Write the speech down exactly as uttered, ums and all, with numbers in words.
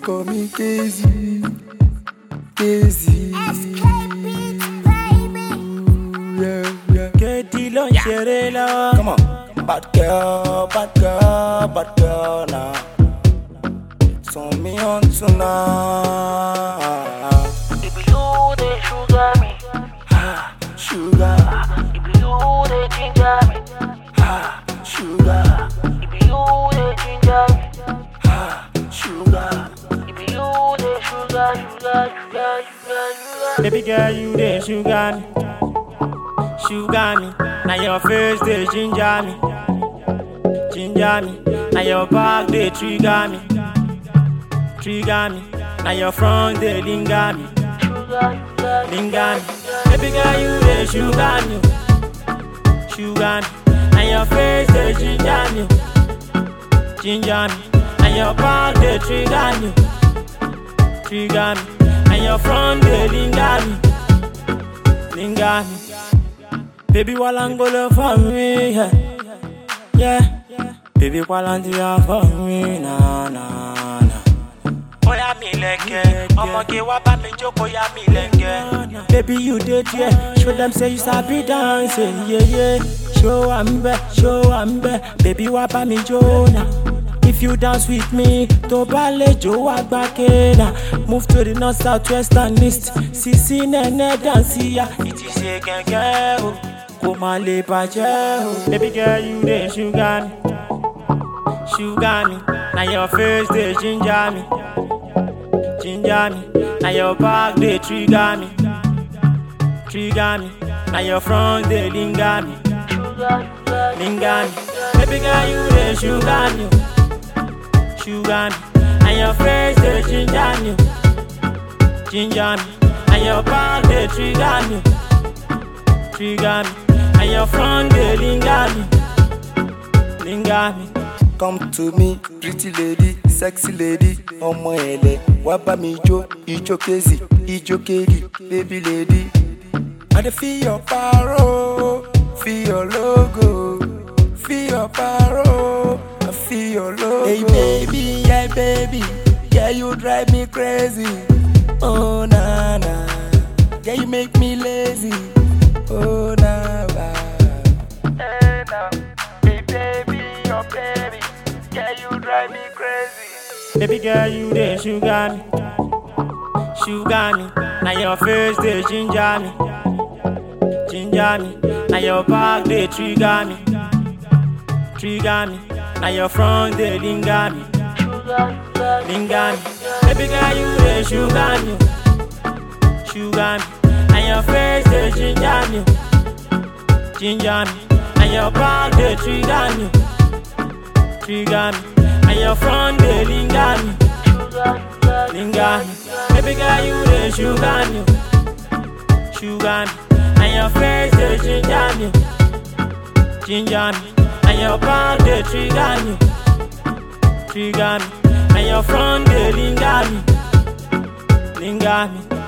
call me Casey, Casey. Yeah, yeah. Katie ló ń ṣeré lọ́wọ́. Come on, bad girl, bad girl, bad girl now. Turn me on tonight. If you dey sugar me, Ah, sugar, if you dey ginger me, ah, sugar, if you dey ginger me, ah, sugar. if you dey sugar, sugar, sugar, sugar, sugar. Baby girl, you dey sugar me, sugar me. Now your face dey ginger me, ginger me. Now your back dey trigger me, trigger me. Now your front dey linger me, linger me. Baby girl, you dey sugar me, sugar me. Now your face dey ginger me, ginger me. Now your back dey trigger me, trigger me. Now your front dey linger me, linger me. Baby, while I'm gonna for me, yeah, yeah. Baby, while I'm there for me, nah, nah, nah. Oya mi lẹ́kẹ̀, ọmọge wá bá mi jókòó ya mi lẹ́kẹ̀. Baby, you did yeah. Show them say you sabi dancing, yeah, yeah. Show am be, show am be. Baby, wá bá mi jó now. If you dance with me, tó bá lè jó wá gbá kéna. Move to the north, south, west and east. Sisi nẹ́nẹ́ dance ya. Ìtì ṣe gẹ́gẹ́ o, kò má lè bàjẹ́ o. Baby girl, you dey sugar me, sugar me. Now your face dey ginger me, ginger me. Now your back dey trigger me, trigger me. Now your front dey linger me, linger me. Baby girl, you dey sugar me, sugar me. Now your face dey ginger me, ginger me. Now your back dey trigger me, trigger me. Now your front dey linger me, linger me. Come to me, pretty lady, sexy lady, ọmọ ẹ̀lẹ̀, wá bá mi jó, ijó Casey, ijó Katie, baby lady. I dey feel your power, feel your logo, feel your power, I feel your logo. Hey baby, yeah baby, yeah you drive me crazy. Oh na na, yeah you make me lazy. Oh na na. Hey now, hey baby, your baby, yeah you drive me crazy. Baby girl, you dey sugar me, sugar me. Now your face dey ginger me, ginger me. Now your back dey trigger me, trigger me. Now your front dey linger me, linger me. Baby girl, you dey sugar me, sugar me. Now your face dey ginger me, ginger me. Now your back dey trigger me, trigger me. And your front dey linger me, linger me. Baby girl, you dey sugar me, sugar me. And your face dey ginger me, ginger me. And your back dey trigger me, trigger me. And your front dey linger me, linger me.